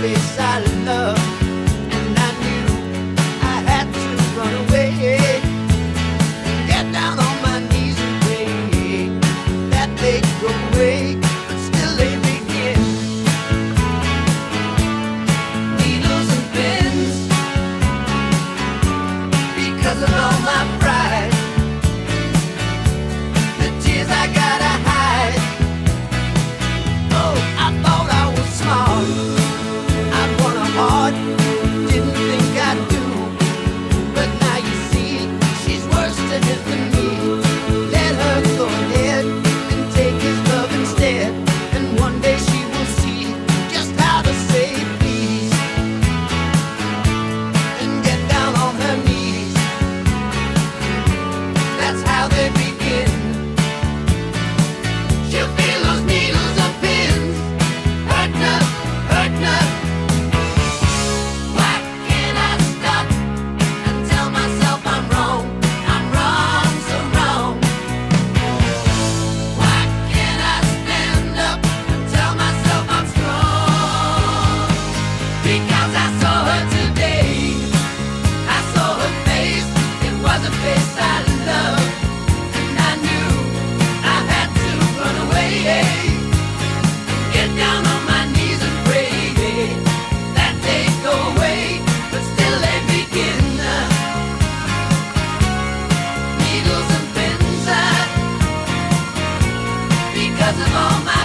face I love, and I knew I had to run away and get down on my knees and pray that they'd go away, but still they begin. Needles and pins, because of all my pride, the tears I gotta hide. Oh, I thought I was smart, I'd won a heart, didn't think I'd do. But now you see, she's worse to him than me. Let her go ahead and take his love instead, and one day she will see just how to say please and get down on her knees. That's how they begin. She'll feel those needles or pins, hurting her, hurting her. Why can't I stop and tell myself I'm wrong, so wrong? Why can't I stand up and tell myself I'm strong? Because I saw her today, I saw her face, it was a face I loved, and I knew I had to run away, get down on my knees and pray that they'd go away, but still they begin. Needles and pins, because of all my